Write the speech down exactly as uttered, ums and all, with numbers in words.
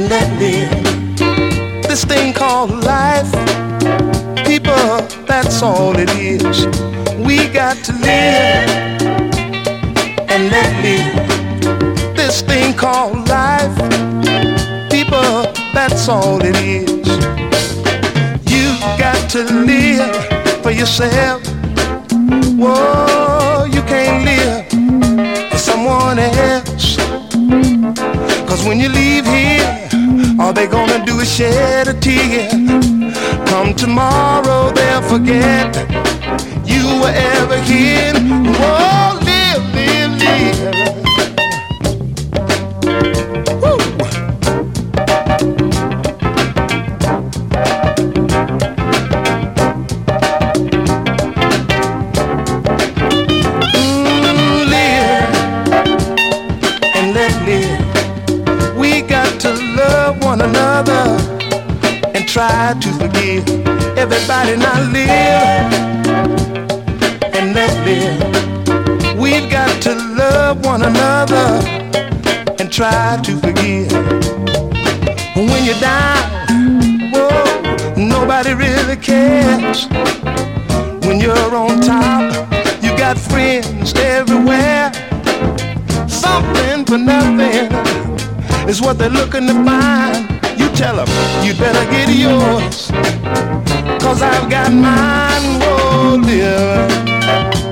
and let live. This thing called life, people, that's all it is. We got to live and let live. This thing called life, people, that's all it is. You got to live for yourself. Whoa, you can't live for someone else. Cause when you leave here, all they gonna do is shed a tear. Come tomorrow, they'll forget you were ever here. Whoa, live, live, live. Woo. Mm, live and let live. We got to love one another and try to forgive. Everybody now live and let live. We've got to love one another and try to forgive. When you're down, whoa, nobody really cares. When you're on top, you got friends everywhere. Something for nothing is what they're looking to find. You tell them, you better get yours, cause I've got mine. Whoa, live